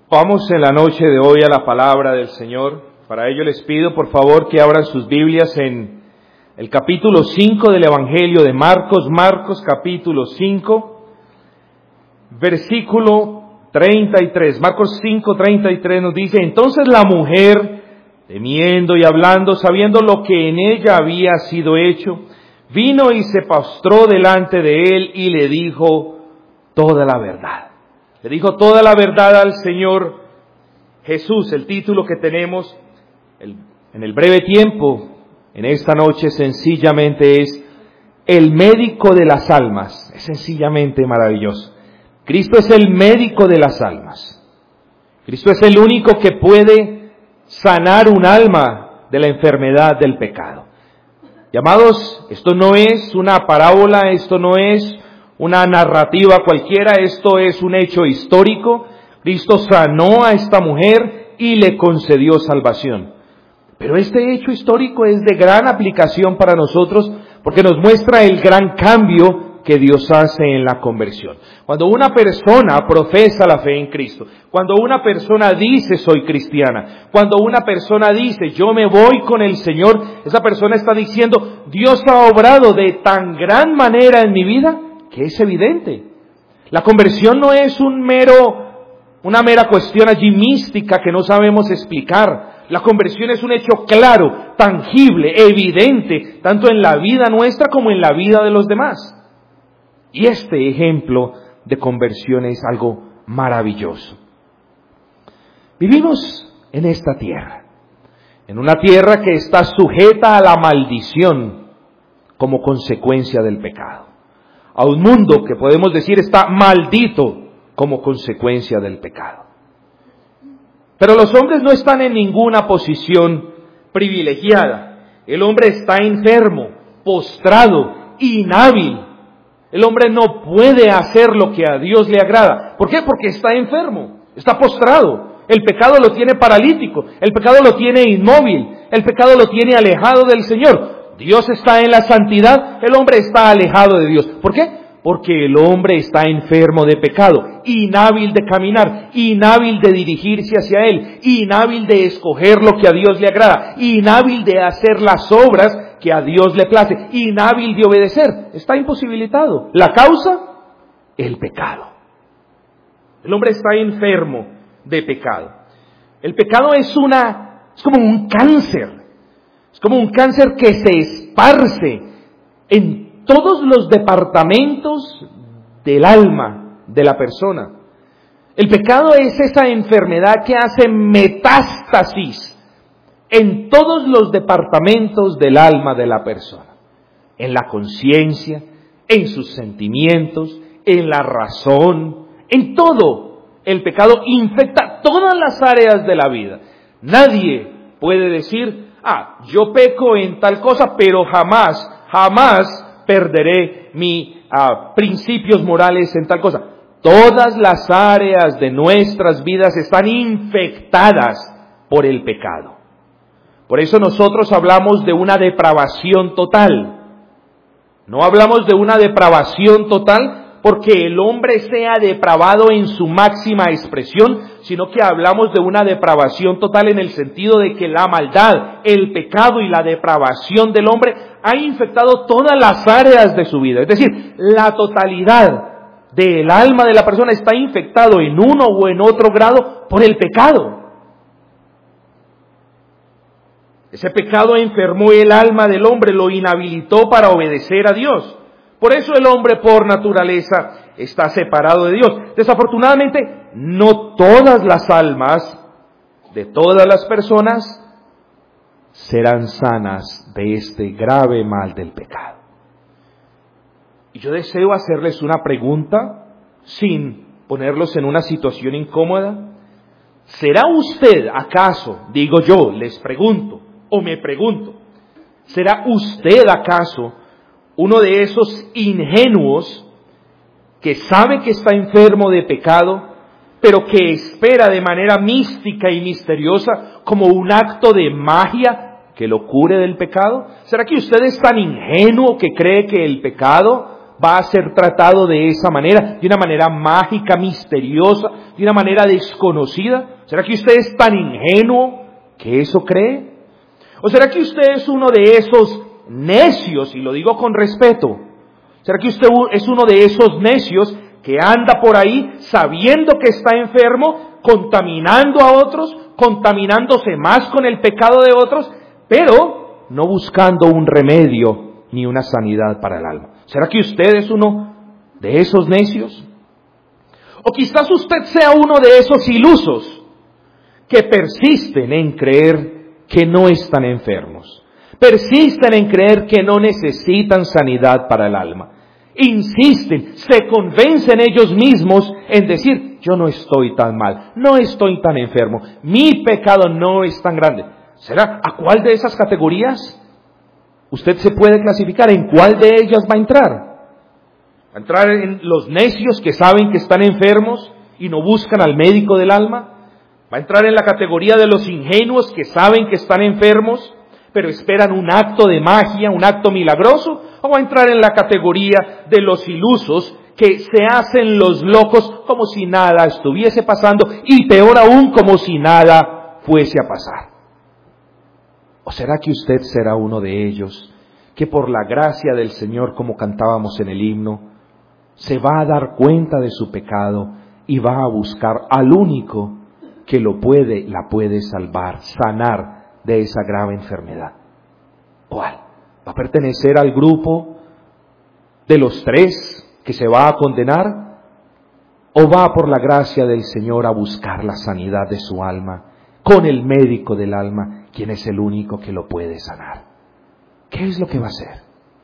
Vamos en la noche de hoy a la palabra del Señor. Para ello les pido por favor que abran sus Biblias en el capítulo 5 del Evangelio de Marcos. Marcos capítulo 5, versículo 33. Marcos 5:33 nos dice: entonces la mujer, temiendo y hablando, sabiendo lo que en ella había sido hecho, vino y se postró delante de él y le dijo toda la verdad. Le dijo toda la verdad al Señor Jesús. El título que tenemos en el breve tiempo, en esta noche, sencillamente es el médico de las almas. Es sencillamente maravilloso. Cristo es el médico de las almas. Cristo es el único que puede sanar un alma de la enfermedad del pecado. Llamados, esto no es una parábola, esto no es una narrativa cualquiera, esto es un hecho histórico. Cristo sanó a esta mujer y le concedió salvación. Pero este hecho histórico es de gran aplicación para nosotros porque nos muestra el gran cambio que Dios hace en la conversión. Cuando una persona profesa la fe en Cristo, cuando una persona dice soy cristiana, cuando una persona dice yo me voy con el Señor, esa persona está diciendo Dios ha obrado de tan gran manera en mi vida que es evidente. La conversión no es una mera cuestión allí mística que no sabemos explicar. La conversión es un hecho claro, tangible, evidente, tanto en la vida nuestra como en la vida de los demás. Y este ejemplo de conversión es algo maravilloso. Vivimos en esta tierra, en una tierra que está sujeta a la maldición como consecuencia del pecado. A un mundo que podemos decir está maldito como consecuencia del pecado. Pero los hombres no están en ninguna posición privilegiada. El hombre está enfermo, postrado, inhábil. El hombre no puede hacer lo que a Dios le agrada. ¿Por qué? Porque está enfermo, está postrado. El pecado lo tiene paralítico, el pecado lo tiene inmóvil, el pecado lo tiene alejado del Señor. Dios está en la santidad, el hombre está alejado de Dios. ¿Por qué? Porque el hombre está enfermo de pecado, inhábil de caminar, inhábil de dirigirse hacia Él, inhábil de escoger lo que a Dios le agrada, inhábil de hacer las obras que a Dios le place, inhábil de obedecer. Está imposibilitado. ¿La causa? El pecado. El hombre está enfermo de pecado. El pecado es como un cáncer. Es como un cáncer que se esparce en todos los departamentos del alma de la persona. El pecado es esa enfermedad que hace metástasis en todos los departamentos del alma de la persona. En la conciencia, en sus sentimientos, en la razón, en todo. El pecado infecta todas las áreas de la vida. Nadie puede decir: yo peco en tal cosa, pero jamás perderé mis principios morales en tal cosa. Todas las áreas de nuestras vidas están infectadas por el pecado. Por eso nosotros hablamos de una depravación total. No hablamos de una depravación total porque el hombre sea depravado en su máxima expresión, sino que hablamos de una depravación total en el sentido de que la maldad, el pecado y la depravación del hombre ha infectado todas las áreas de su vida. Es decir, la totalidad del alma de la persona está infectado en uno o en otro grado por el pecado. Ese pecado enfermó el alma del hombre, lo inhabilitó para obedecer a Dios. Por eso el hombre por naturaleza está separado de Dios. Desafortunadamente, no todas las almas de todas las personas serán sanas de este grave mal del pecado. Y yo deseo hacerles una pregunta sin ponerlos en una situación incómoda. ¿Será usted acaso, digo yo, les pregunto, o me pregunto, ¿será usted acaso uno de esos ingenuos que sabe que está enfermo de pecado, pero que espera de manera mística y misteriosa como un acto de magia que lo cure del pecado? ¿Será que usted es tan ingenuo que cree que el pecado va a ser tratado de esa manera, de una manera mágica, misteriosa, de una manera desconocida? ¿Será que usted es tan ingenuo que eso cree? ¿O será que usted es uno de esos necios, y lo digo con respeto? ¿Será que usted es uno de esos necios que anda por ahí sabiendo que está enfermo, contaminando a otros, contaminándose más con el pecado de otros, pero no buscando un remedio ni una sanidad para el alma? ¿Será que usted es uno de esos necios? O quizás usted sea uno de esos ilusos que persisten en creer que no están enfermos, persisten en creer que no necesitan sanidad para el alma, insisten, se convencen ellos mismos en decir: yo no estoy tan mal, no estoy tan enfermo, mi pecado no es tan grande. ¿Será a cuál de esas categorías usted se puede clasificar? ¿En cuál de ellas va a entrar? ¿Va a entrar en los necios que saben que están enfermos y no buscan al médico del alma? ¿Va a entrar en la categoría de los ingenuos que saben que están enfermos, pero esperan un acto de magia, un acto milagroso? ¿O va a entrar en la categoría de los ilusos que se hacen los locos como si nada estuviese pasando, y peor aún, como si nada fuese a pasar? ¿O será que usted será uno de ellos que por la gracia del Señor, como cantábamos en el himno, se va a dar cuenta de su pecado y va a buscar al único que la puede salvar, sanar de esa grave enfermedad? ¿Cuál? ¿Va a pertenecer al grupo de los 3 que se va a condenar? ¿O va por la gracia del Señor a buscar la sanidad de su alma con el médico del alma, quien es el único que lo puede sanar? ¿Qué es lo que va a hacer?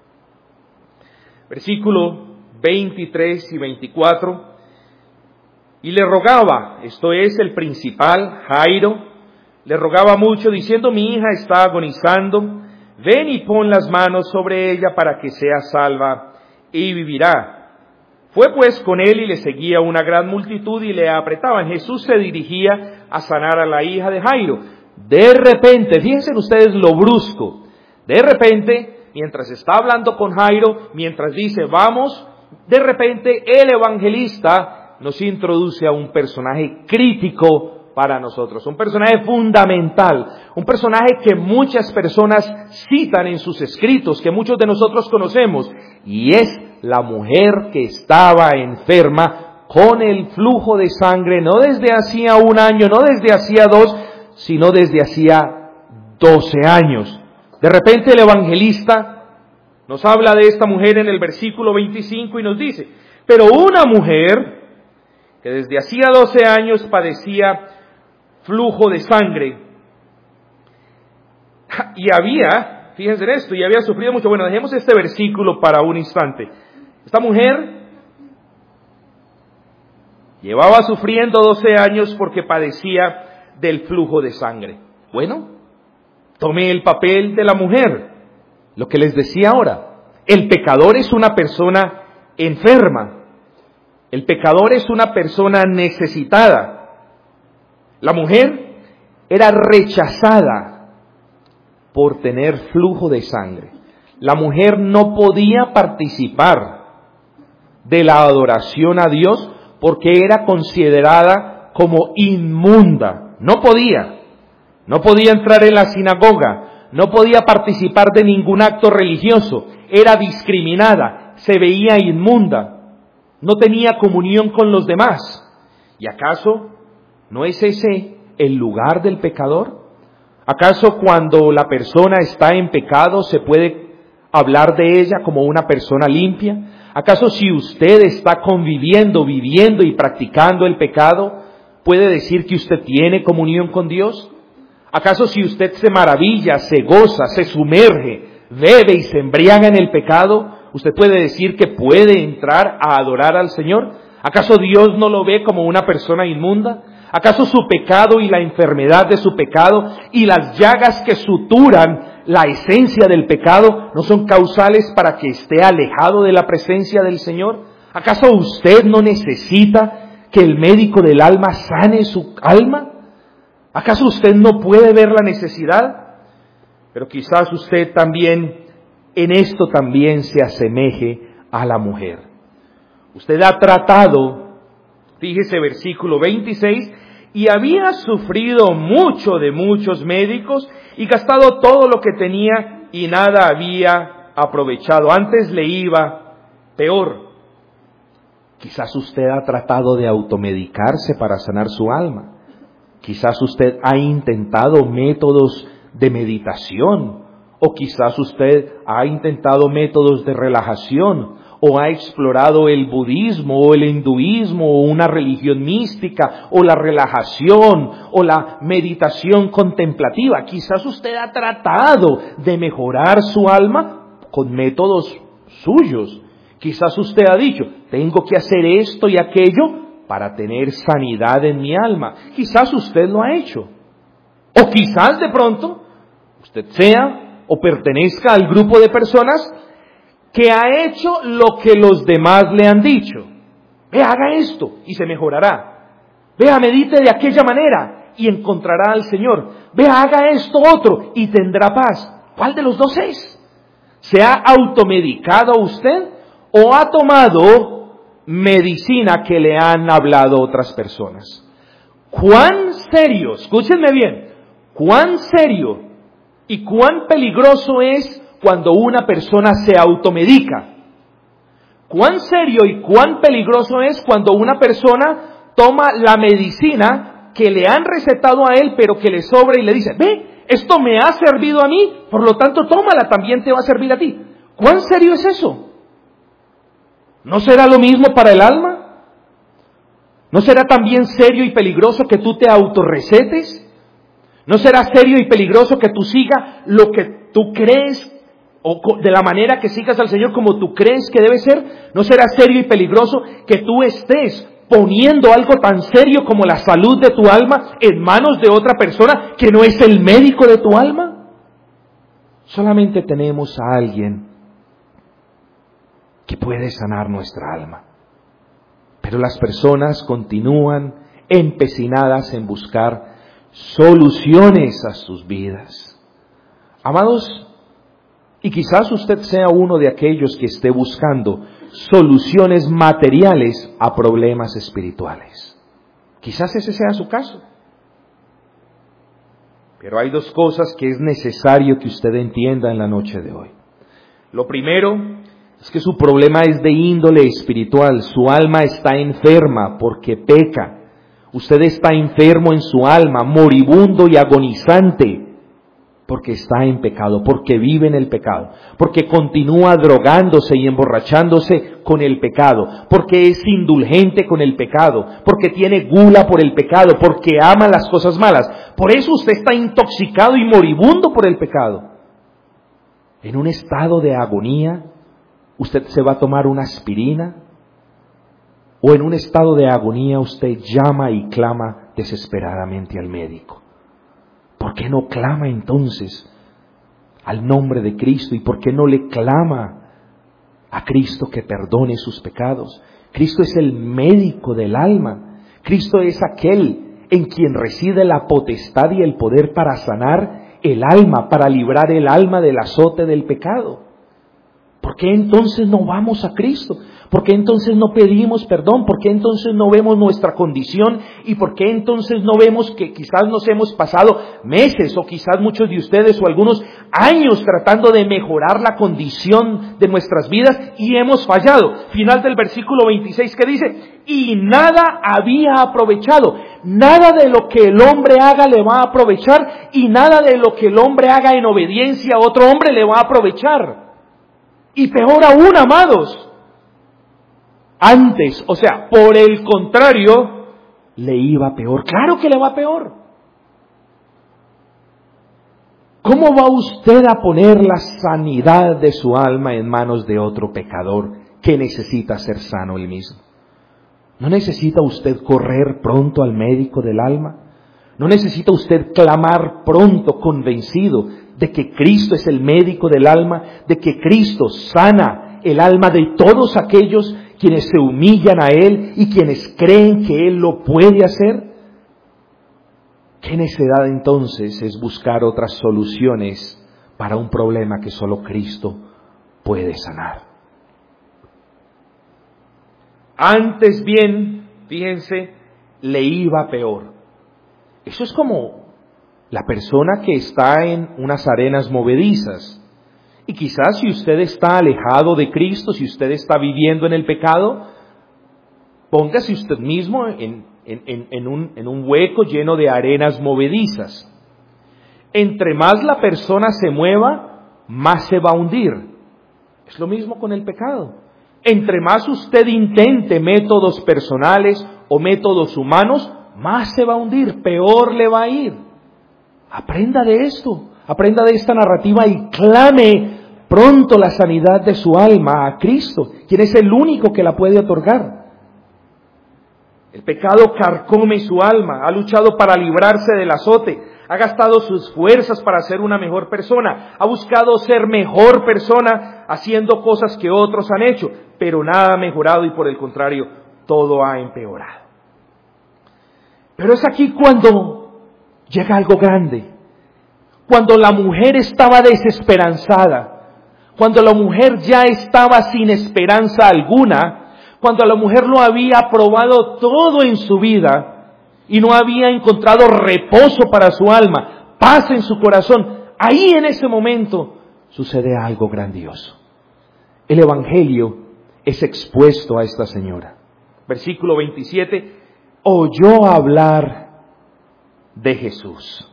Versículo 23 y 24. Y le rogaba, esto es el principal, Jairo, le rogaba mucho diciendo: mi hija está agonizando, ven y pon las manos sobre ella para que sea salva y vivirá. Fue pues con él y le seguía una gran multitud y le apretaban. Jesús se dirigía a sanar a la hija de Jairo. De repente, fíjense ustedes lo brusco, de repente, mientras está hablando con Jairo, mientras dice vamos, de repente el evangelista nos introduce a un personaje crítico para nosotros, un personaje fundamental, un personaje que muchas personas citan en sus escritos, que muchos de nosotros conocemos, y es la mujer que estaba enferma con el flujo de sangre, no desde hacía 1 año, no desde hacía 2, sino desde hacía 12 años. De repente el evangelista nos habla de esta mujer en el versículo 25 y nos dice: pero una mujer que desde hacía 12 años padecía flujo de sangre, y fíjense en esto, y había sufrido mucho. Bueno, dejemos este versículo para un instante. Esta mujer llevaba sufriendo 12 años porque padecía del flujo de sangre. Bueno, tome el papel de la mujer, lo que les decía ahora. El pecador es una persona enferma. El pecador es una persona necesitada. La mujer era rechazada por tener flujo de sangre. La mujer no podía participar de la adoración a Dios porque era considerada como inmunda. No podía entrar en la sinagoga, no podía participar de ningún acto religioso, era discriminada, se veía inmunda. No tenía comunión con los demás. ¿Y acaso no es ese el lugar del pecador? ¿Acaso cuando la persona está en pecado se puede hablar de ella como una persona limpia? ¿Acaso si usted está conviviendo, viviendo y practicando el pecado, puede decir que usted tiene comunión con Dios? ¿Acaso si usted se maravilla, se goza, se sumerge, bebe y se embriaga en el pecado, usted puede decir que puede entrar a adorar al Señor? ¿Acaso Dios no lo ve como una persona inmunda? ¿Acaso su pecado y la enfermedad de su pecado y las llagas que suturan la esencia del pecado no son causales para que esté alejado de la presencia del Señor? ¿Acaso usted no necesita que el médico del alma sane su alma? ¿Acaso usted no puede ver la necesidad? Pero quizás usted también, en esto también se asemeje a la mujer. Usted ha tratado, fíjese versículo 26, y había sufrido mucho de muchos médicos y gastado todo lo que tenía y nada había aprovechado. Antes le iba peor. Quizás usted ha tratado de automedicarse para sanar su alma. Quizás usted ha intentado métodos de meditación, o quizás usted ha intentado métodos de relajación, o ha explorado el budismo, o el hinduismo, o una religión mística, o la relajación, o la meditación contemplativa. Quizás usted ha tratado de mejorar su alma con métodos suyos. Quizás usted ha dicho, tengo que hacer esto y aquello para tener sanidad en mi alma. Quizás usted lo ha hecho. O quizás de pronto usted sea o pertenezca al grupo de personas que ha hecho lo que los demás le han dicho. Ve, haga esto y se mejorará. Vea, medite de aquella manera y encontrará al Señor. Vea, haga esto otro y tendrá paz. ¿Cuál de los dos es? ¿Se ha automedicado usted o ha tomado medicina que le han hablado otras personas? ¿Cuán serio, escúchenme bien, cuán serio y cuán peligroso es cuando una persona se automedica? ¿Cuán serio y cuán peligroso es cuando una persona toma la medicina que le han recetado a él, pero que le sobra y le dice, ve, esto me ha servido a mí, por lo tanto tómala, también te va a servir a ti? ¿Cuán serio es eso? ¿No será lo mismo para el alma? ¿No será también serio y peligroso que tú te autorrecetes? ¿No será serio y peligroso que tú sigas lo que tú crees o de la manera que sigas al Señor como tú crees que debe ser? ¿No será serio y peligroso que tú estés poniendo algo tan serio como la salud de tu alma en manos de otra persona que no es el médico de tu alma? Solamente tenemos a alguien que puede sanar nuestra alma. Pero las personas continúan empecinadas en buscar soluciones a sus vidas. Amados, y quizás usted sea uno de aquellos que esté buscando soluciones materiales a problemas espirituales. Quizás ese sea su caso. Pero hay dos cosas que es necesario que usted entienda en la noche de hoy. Lo primero es que su problema es de índole espiritual. Su alma está enferma porque peca. Usted está enfermo en su alma, moribundo y agonizante, porque está en pecado, porque vive en el pecado, porque continúa drogándose y emborrachándose con el pecado, porque es indulgente con el pecado, porque tiene gula por el pecado, porque ama las cosas malas. Por eso usted está intoxicado y moribundo por el pecado. En un estado de agonía, usted se va a tomar una aspirina, o en un estado de agonía usted llama y clama desesperadamente al médico. ¿Por qué no clama entonces al nombre de Cristo? ¿Y por qué no le clama a Cristo que perdone sus pecados? Cristo es el médico del alma. Cristo es aquel en quien reside la potestad y el poder para sanar el alma, para librar el alma del azote del pecado. ¿Por qué entonces no vamos a Cristo? ¿Por qué entonces no pedimos perdón? ¿Por qué entonces no vemos nuestra condición? ¿Y por qué entonces no vemos que quizás nos hemos pasado meses o quizás muchos de ustedes o algunos años tratando de mejorar la condición de nuestras vidas y hemos fallado? Final del versículo 26 que dice, y nada había aprovechado. Nada de lo que el hombre haga le va a aprovechar y nada de lo que el hombre haga en obediencia a otro hombre le va a aprovechar. Y peor aún, amados, antes, o sea, por el contrario, le iba peor. Claro que le va peor. ¿Cómo va usted a poner la sanidad de su alma en manos de otro pecador que necesita ser sano él mismo? ¿No necesita usted correr pronto al médico del alma? ¿No necesita usted clamar pronto convencido de que Cristo es el médico del alma, de que Cristo sana el alma de todos aquellos quienes se humillan a Él y quienes creen que Él lo puede hacer? ¿Qué necesidad entonces es buscar otras soluciones para un problema que solo Cristo puede sanar? Antes bien, fíjense, le iba peor. Eso es como la persona que está en unas arenas movedizas. Y quizás si usted está alejado de Cristo, si usted está viviendo en el pecado, póngase usted mismo en un hueco lleno de arenas movedizas. Entre más la persona se mueva, más se va a hundir. Es lo mismo con el pecado. Entre más usted intente métodos personales o métodos humanos, más se va a hundir, peor le va a ir. Aprenda de esto, aprenda de esta narrativa y clame pronto la sanidad de su alma a Cristo, quien es el único que la puede otorgar. El pecado carcome su alma, ha luchado para librarse del azote, ha gastado sus fuerzas para ser una mejor persona, ha buscado ser mejor persona haciendo cosas que otros han hecho, pero nada ha mejorado y por el contrario, todo ha empeorado. Pero es aquí cuando llega algo grande, cuando la mujer estaba desesperanzada, cuando la mujer ya estaba sin esperanza alguna, cuando la mujer lo había probado todo en su vida y no había encontrado reposo para su alma, paz en su corazón, ahí en ese momento sucede algo grandioso. El Evangelio es expuesto a esta señora. Versículo 27, oyó hablar de Jesús.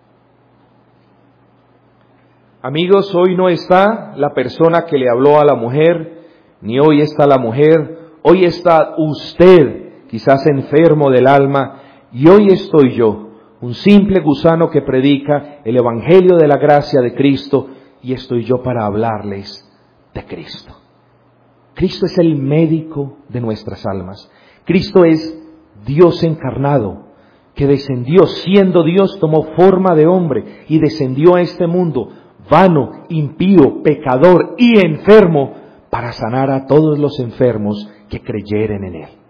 Amigos, hoy no está la persona que le habló a la mujer, ni hoy está la mujer, hoy está usted, quizás enfermo del alma, y hoy estoy yo, un simple gusano que predica el Evangelio de la gracia de Cristo, y estoy yo para hablarles de Cristo. Cristo es el médico de nuestras almas. Cristo es Dios encarnado, que descendió, siendo Dios, tomó forma de hombre y descendió a este mundo, vano, impío, pecador y enfermo, para sanar a todos los enfermos que creyeren en Él.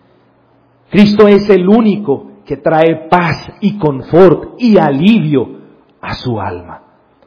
Cristo es el único que trae paz y confort y alivio a su alma.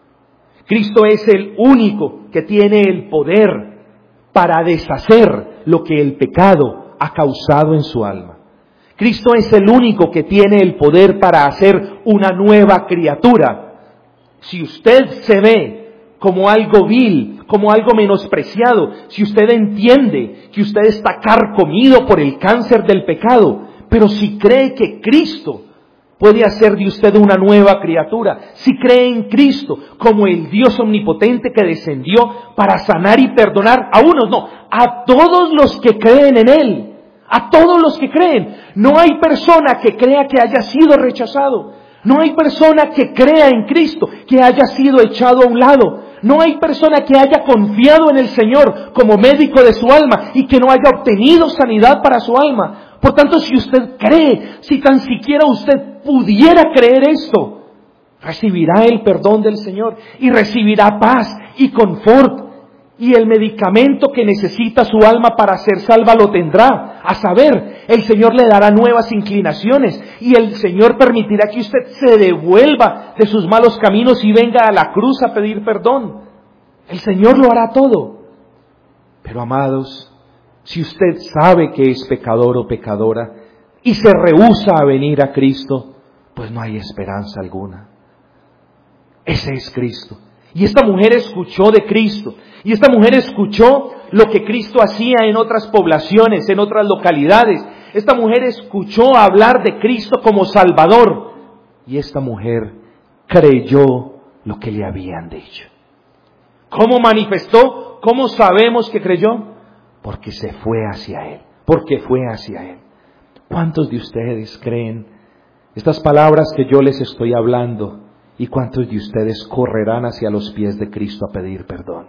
Cristo es el único que tiene el poder para deshacer lo que el pecado ha causado en su alma. Cristo es el único que tiene el poder para hacer una nueva criatura. Si usted se ve como algo vil, como algo menospreciado, si usted entiende que usted está carcomido por el cáncer del pecado, pero si cree que Cristo puede hacer de usted una nueva criatura, si cree en Cristo como el Dios omnipotente que descendió para sanar y perdonar a unos, no, a todos los que creen en Él, a todos los que creen. No hay persona que crea que haya sido rechazado. No hay persona que crea en Cristo que haya sido echado a un lado. No hay persona que haya confiado en el Señor como médico de su alma y que no haya obtenido sanidad para su alma. Por tanto, si usted cree, si tan siquiera usted pudiera creer esto, recibirá el perdón del Señor y recibirá paz y confort. Y el medicamento que necesita su alma para ser salva lo tendrá. A saber, el Señor le dará nuevas inclinaciones y el Señor permitirá que usted se devuelva de sus malos caminos y venga a la cruz a pedir perdón. El Señor lo hará todo. Pero amados, si usted sabe que es pecador o pecadora y se rehúsa a venir a Cristo, pues no hay esperanza alguna. Ese es Cristo. Y esta mujer escuchó de Cristo. Y esta mujer escuchó lo que Cristo hacía en otras poblaciones, en otras localidades. Esta mujer escuchó hablar de Cristo como Salvador. Y esta mujer creyó lo que le habían dicho. ¿Cómo manifestó? ¿Cómo sabemos que creyó? Porque se fue hacia Él. Porque fue hacia Él. ¿Cuántos de ustedes creen estas palabras que yo les estoy hablando? ¿Y cuántos de ustedes correrán hacia los pies de Cristo a pedir perdón?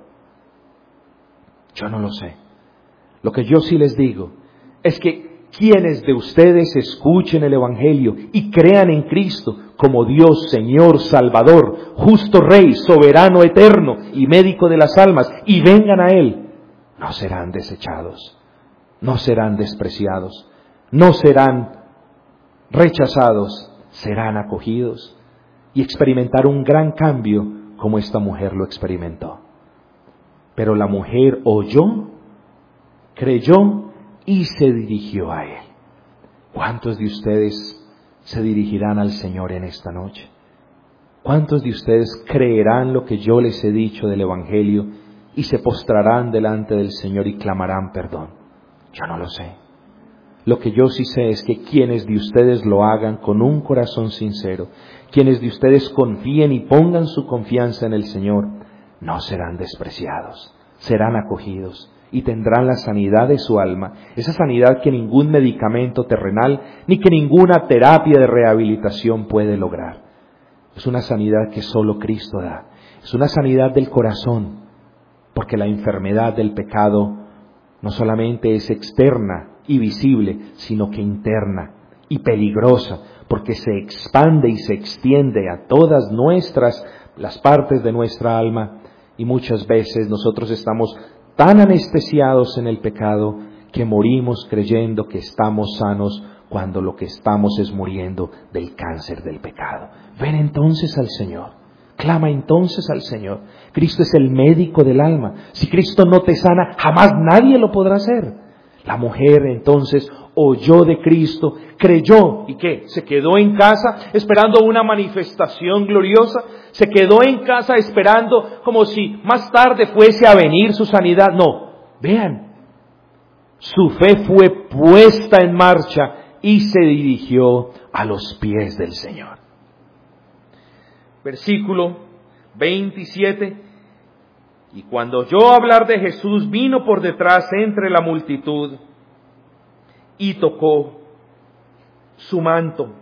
Yo no lo sé. Lo que yo sí les digo es que quienes de ustedes escuchen el Evangelio y crean en Cristo como Dios, Señor, Salvador, justo Rey, soberano, eterno y médico de las almas, y vengan a Él, no serán desechados, no serán despreciados, no serán rechazados, serán acogidos y experimentar un gran cambio como esta mujer lo experimentó. Pero la mujer oyó, creyó y se dirigió a él. ¿Cuántos de ustedes se dirigirán al Señor en esta noche? ¿Cuántos de ustedes creerán lo que yo les he dicho del Evangelio y se postrarán delante del Señor y clamarán perdón? Yo no lo sé. Lo que yo sí sé es que quienes de ustedes lo hagan con un corazón sincero, quienes de ustedes confíen y pongan su confianza en el Señor, no serán despreciados, serán acogidos y tendrán la sanidad de su alma, esa sanidad que ningún medicamento terrenal ni que ninguna terapia de rehabilitación puede lograr. Es una sanidad que solo Cristo da, es una sanidad del corazón, porque la enfermedad del pecado no solamente es externa y visible, sino que interna y peligrosa, porque se expande y se extiende a todas las partes de nuestra alma, y muchas veces nosotros estamos tan anestesiados en el pecado que morimos creyendo que estamos sanos cuando lo que estamos es muriendo del cáncer del pecado. Ven entonces al Señor, clama entonces al Señor. Cristo es el médico del alma. Si Cristo no te sana, jamás nadie lo podrá hacer. La mujer entonces oyó de Cristo, creyó, ¿y qué? Se quedó en casa esperando una manifestación gloriosa, se quedó en casa esperando como si más tarde fuese a venir su sanidad. No, vean, su fe fue puesta en marcha y se dirigió a los pies del Señor. Versículo 27. Y cuando oyó hablar de Jesús, vino por detrás entre la multitud y tocó su manto.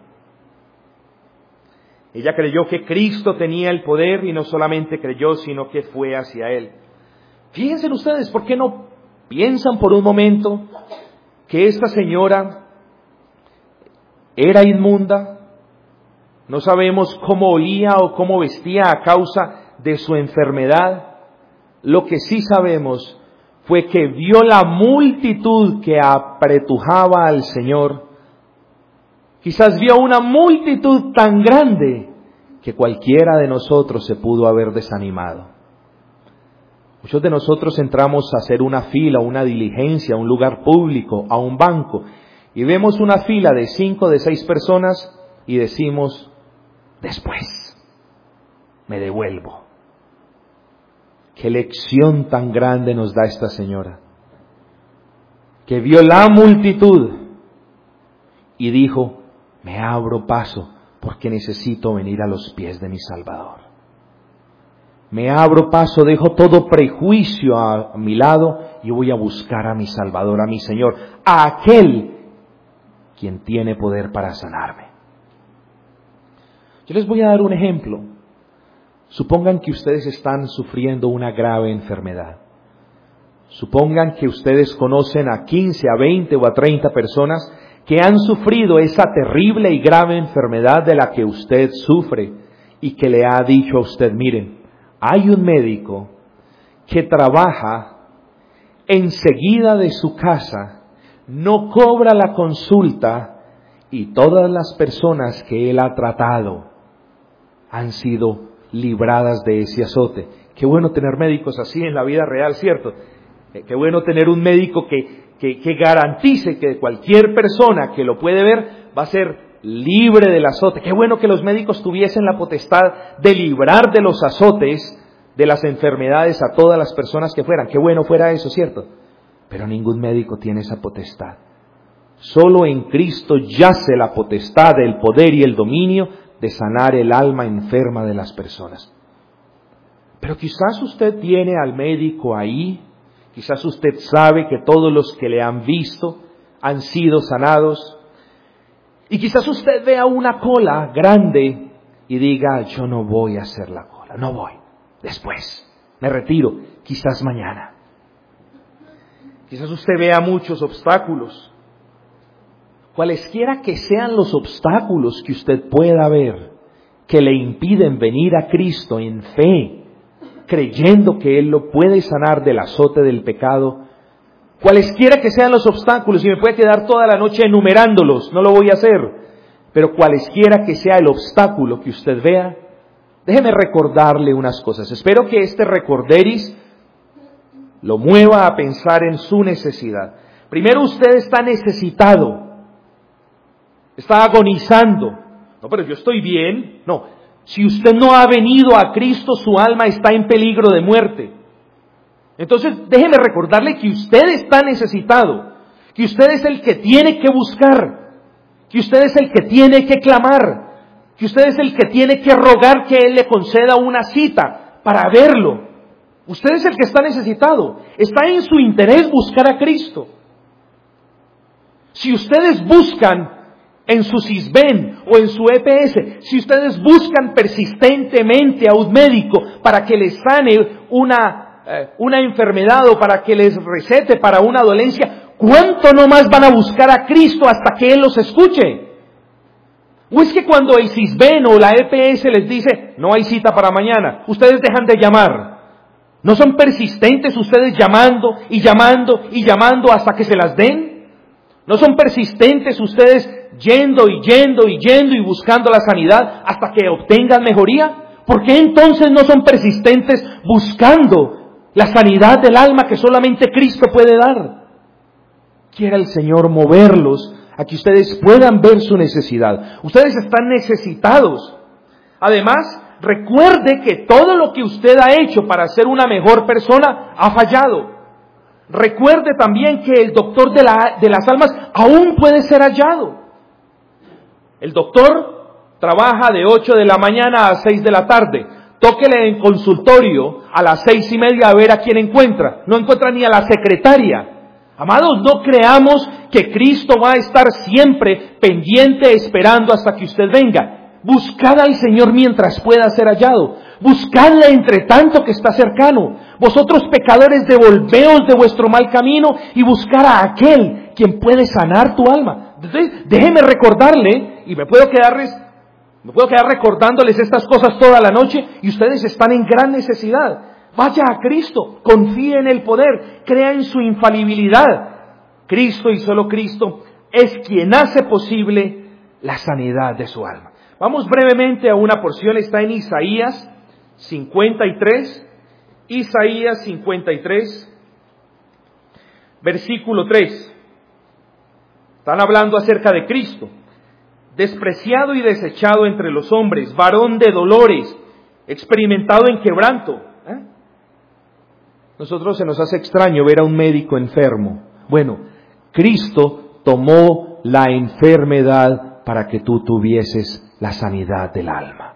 Ella creyó que Cristo tenía el poder y no solamente creyó, sino que fue hacia Él. Fíjense ustedes, ¿por qué no piensan por un momento que esta señora era inmunda? No sabemos cómo olía o cómo vestía a causa de su enfermedad. Lo que sí sabemos fue que vio la multitud que apretujaba al Señor. Quizás vio una multitud tan grande que cualquiera de nosotros se pudo haber desanimado. Muchos de nosotros entramos a hacer una fila, una diligencia, a un lugar público, a un banco, y vemos una fila de 5, de 6 personas y decimos, después me devuelvo. Qué lección tan grande nos da esta señora, que vio la multitud y dijo, me abro paso porque necesito venir a los pies de mi Salvador. Me abro paso, dejo todo prejuicio a mi lado y voy a buscar a mi Salvador, a mi Señor, a aquel quien tiene poder para sanarme. Yo les voy a dar un ejemplo. Supongan que ustedes están sufriendo una grave enfermedad. Supongan que ustedes conocen a 15, a 20 o a 30 personas que han sufrido esa terrible y grave enfermedad de la que usted sufre y que le ha dicho a usted, miren, hay un médico que trabaja enseguida de su casa, no cobra la consulta y todas las personas que él ha tratado han sido libradas de ese azote. Qué bueno tener médicos así en la vida real, ¿cierto? Qué bueno tener un médico que garantice que cualquier persona que lo puede ver va a ser libre del azote. Qué bueno que los médicos tuviesen la potestad de librar de los azotes, de las enfermedades a todas las personas que fueran. Qué bueno fuera eso, ¿cierto? Pero ningún médico tiene esa potestad. Solo en Cristo yace la potestad, el poder y el dominio de sanar el alma enferma de las personas. Pero quizás usted tiene al médico ahí, quizás usted sabe que todos los que le han visto han sido sanados, y quizás usted vea una cola grande y diga, yo no voy a hacer la cola, no voy, después, me retiro, quizás mañana. Quizás usted vea muchos obstáculos. Cualesquiera que sean los obstáculos que usted pueda ver, que le impiden venir a Cristo en fe, creyendo que Él lo puede sanar del azote del pecado, cualesquiera que sean los obstáculos, y me puede quedar toda la noche enumerándolos, no lo voy a hacer, pero cualesquiera que sea el obstáculo que usted vea, déjeme recordarle unas cosas. Espero que este recorderis lo mueva a pensar en su necesidad. Primero usted está necesitado, está agonizando. No, pero yo estoy bien. No, si usted no ha venido a Cristo, su alma está en peligro de muerte. Entonces, déjeme recordarle que usted está necesitado, que usted es el que tiene que buscar, que usted es el que tiene que clamar, que usted es el que tiene que rogar que Él le conceda una cita para verlo. Usted es el que está necesitado. Está en su interés buscar a Cristo. Si ustedes buscan en su Sisbén o en su EPS, si ustedes buscan persistentemente a un médico para que les sane una enfermedad o para que les recete para una dolencia, ¿cuánto no más van a buscar a Cristo hasta que Él los escuche? ¿O es que cuando el Sisbén o la EPS les dice, no hay cita para mañana, ustedes dejan de llamar? ¿No son persistentes ustedes llamando y llamando y llamando hasta que se las den? ¿No son persistentes ustedes yendo y buscando la sanidad hasta que obtengan mejoría? ¿Por qué entonces no son persistentes buscando la sanidad del alma que solamente Cristo puede dar? Quiera el Señor moverlos a que ustedes puedan ver su necesidad. Ustedes están necesitados. Además, recuerde que todo lo que usted ha hecho para ser una mejor persona ha fallado. Recuerde también que el doctor de las almas aún puede ser hallado. El doctor trabaja de 8 de la mañana a 6 de la tarde. Tóquele en consultorio a las 6:30 a ver a quién encuentra. No encuentra ni a la secretaria. Amados, no creamos que Cristo va a estar siempre pendiente esperando hasta que usted venga. Buscad al Señor mientras pueda ser hallado. Buscadle entre tanto que está cercano. Vosotros pecadores, devolveos de vuestro mal camino y buscar a aquel quien puede sanar tu alma. Entonces, déjeme recordarle, y me puedo quedar recordándoles estas cosas toda la noche, y ustedes están en gran necesidad. Vaya a Cristo, confíe en el poder, crea en su infalibilidad. Cristo y solo Cristo es quien hace posible la sanidad de su alma. Vamos brevemente a una porción, está en Isaías 53, Isaías 53, versículo 3. Están hablando acerca de Cristo. Despreciado y desechado entre los hombres, varón de dolores, experimentado en quebranto. Nosotros se nos hace extraño ver a un médico enfermo. Bueno, Cristo tomó la enfermedad para que tú tuvieses la sanidad del alma.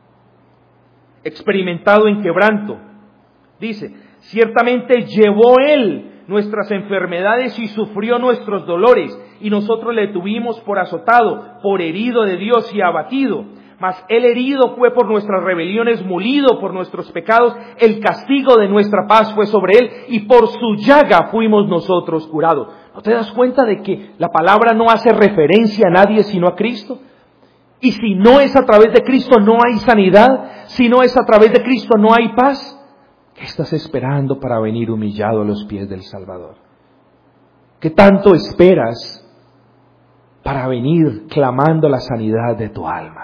Experimentado en quebranto. Dice, ciertamente llevó Él nuestras enfermedades y sufrió nuestros dolores, y nosotros le tuvimos por azotado, por herido de Dios y abatido. Mas Él herido fue por nuestras rebeliones, molido por nuestros pecados, el castigo de nuestra paz fue sobre Él, y por su llaga fuimos nosotros curados. ¿No te das cuenta de que la palabra no hace referencia a nadie sino a Cristo? Y si no es a través de Cristo no hay sanidad, si no es a través de Cristo no hay paz. ¿Qué estás esperando para venir humillado a los pies del Salvador? ¿Qué tanto esperas para venir clamando la sanidad de tu alma?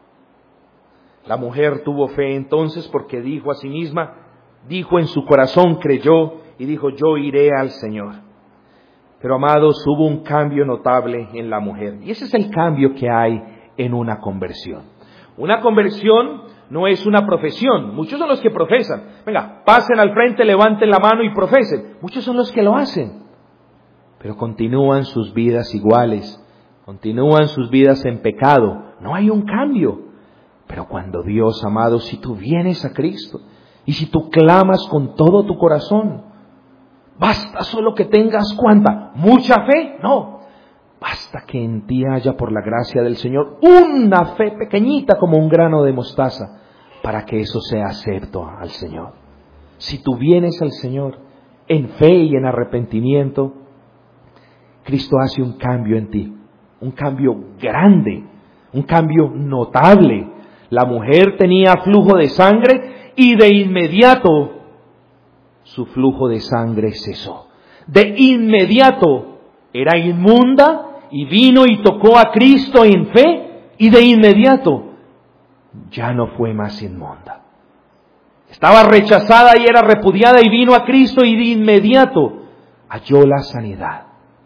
La mujer tuvo fe entonces porque dijo a sí misma, dijo en su corazón, creyó y dijo, yo iré al Señor. Pero amados, hubo un cambio notable en la mujer. Y ese es el cambio que hay en una conversión. Una conversión no es una profesión. Muchos son los que profesan. Venga, pasen al frente, levanten la mano y profesen. Muchos son los que lo hacen. Pero continúan sus vidas iguales. Continúan sus vidas en pecado. No hay un cambio. Pero cuando Dios, amado, si tú vienes a Cristo y si tú clamas con todo tu corazón, basta solo que tengas ¿cuánta? ¿Mucha fe? No. Basta que en ti haya por la gracia del Señor una fe pequeñita como un grano de mostaza para que eso sea acepto al Señor. Si tú vienes al Señor en fe y en arrepentimiento, Cristo hace un cambio en ti, un cambio grande, un cambio notable. La mujer tenía flujo de sangre y de inmediato su flujo de sangre cesó. De inmediato era inmunda y vino y tocó a Cristo en fe y de inmediato ya no fue más inmunda. Estaba rechazada y era repudiada y vino a Cristo y de inmediato halló la sanidad.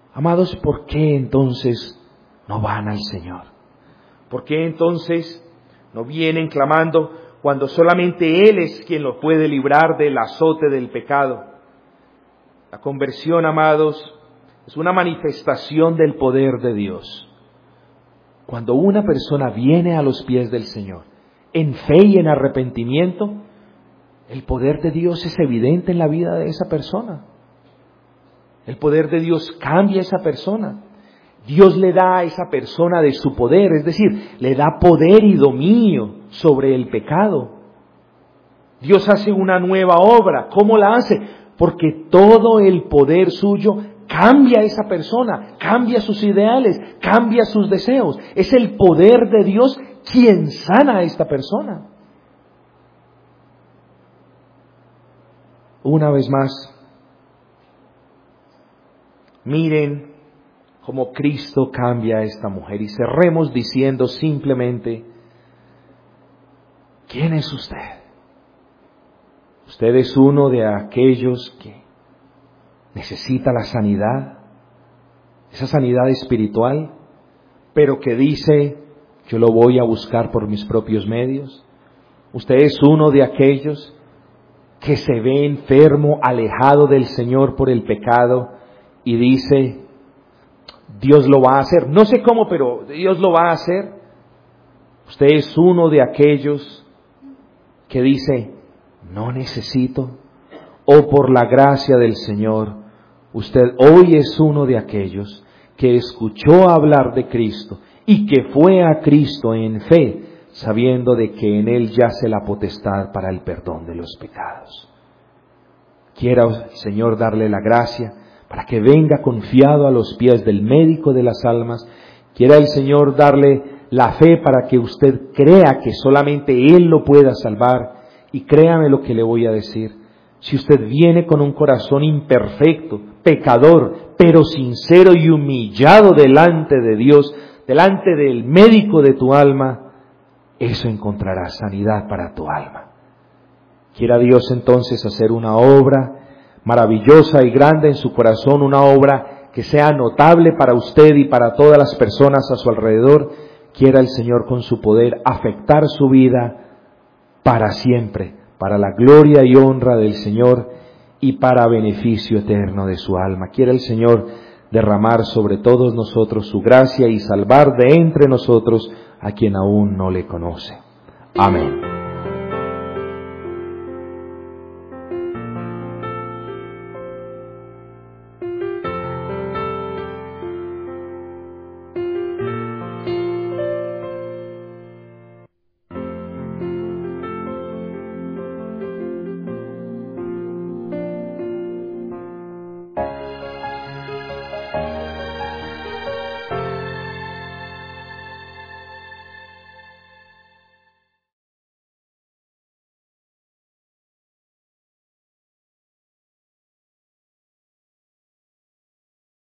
Amados, ¿por qué entonces no van al Señor? ¿Por qué entonces no vienen clamando cuando solamente Él es quien los puede librar del azote del pecado? La conversión, amados, es una manifestación del poder de Dios. Cuando una persona viene a los pies del Señor, en fe y en arrepentimiento, el poder de Dios es evidente en la vida de esa persona. El poder de Dios cambia a esa persona. Dios le da a esa persona de su poder, es decir, le da poder y dominio sobre el pecado. Dios hace una nueva obra. ¿Cómo la hace? Porque todo el poder suyo cambia a esa persona, cambia sus ideales, cambia sus deseos. Es el poder de Dios quien sana a esta persona. Una vez más, miren cómo Cristo cambia a esta mujer. Y cerremos diciendo simplemente, ¿quién es usted? Usted es uno de aquellos que necesita la sanidad, esa sanidad espiritual, pero que dice, yo lo voy a buscar por mis propios medios. Usted es uno de aquellos que se ve enfermo, alejado del Señor por el pecado, y dice, Dios lo va a hacer. No sé cómo, pero Dios lo va a hacer. Usted es uno de aquellos que dice, no necesito, o por la gracia del Señor. Usted hoy es uno de aquellos que escuchó hablar de Cristo y que fue a Cristo en fe, sabiendo de que en Él yace la potestad para el perdón de los pecados. Quiera el Señor darle la gracia para que venga confiado a los pies del médico de las almas. Quiera el Señor darle la fe para que usted crea que solamente Él lo pueda salvar. Y créame lo que le voy a decir. Si usted viene con un corazón imperfecto, pecador, pero sincero y humillado delante de Dios, delante del médico de tu alma, eso encontrará sanidad para tu alma. Quiera Dios entonces hacer una obra maravillosa y grande en su corazón, una obra que sea notable para usted y para todas las personas a su alrededor. Quiera el Señor con su poder afectar su vida para siempre, para la gloria y honra del Señor y para beneficio eterno de su alma. Quiera el Señor derramar sobre todos nosotros su gracia y salvar de entre nosotros a quien aún no le conoce. Amén.